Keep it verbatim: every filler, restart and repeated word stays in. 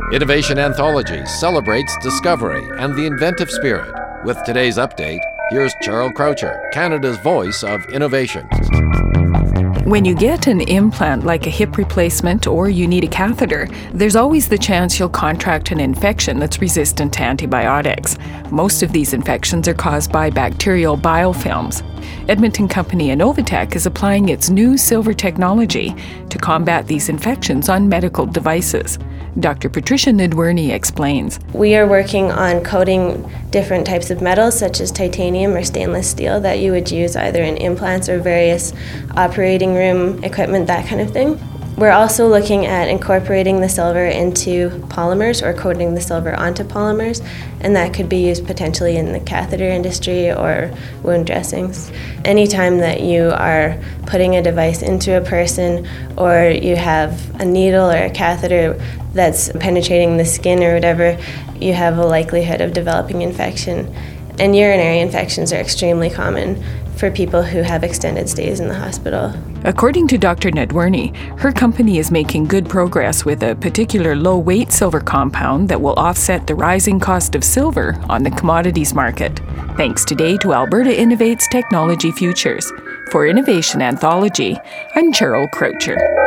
Innovation Anthology celebrates discovery and the inventive spirit. With today's update, here's Cheryl Croucher, Canada's voice of innovation. When you get an implant like a hip replacement or you need a catheter, there's always the chance you'll contract an infection that's resistant to antibiotics. Most of these infections are caused by bacterial biofilms. Edmonton company Innovatech is applying its new silver technology to combat these infections on medical devices. Doctor Patricia Nadworny explains. We are working on coating different types of metals such as titanium or stainless steel that you would use either in implants or various operating room equipment, that kind of thing. We're also looking at incorporating the silver into polymers or coating the silver onto polymers, and that could be used potentially in the catheter industry or wound dressings. Anytime that you are putting a device into a person or you have a needle or a catheter that's penetrating the skin or whatever, you have a likelihood of developing infection. And urinary infections are extremely common for people who have extended stays in the hospital. According to Doctor Nadworny, her company is making good progress with a particular low-weight silver compound that will offset the rising cost of silver on the commodities market. Thanks today to Alberta Innovates Technology Futures. For Innovation Anthology, I'm Cheryl Croucher.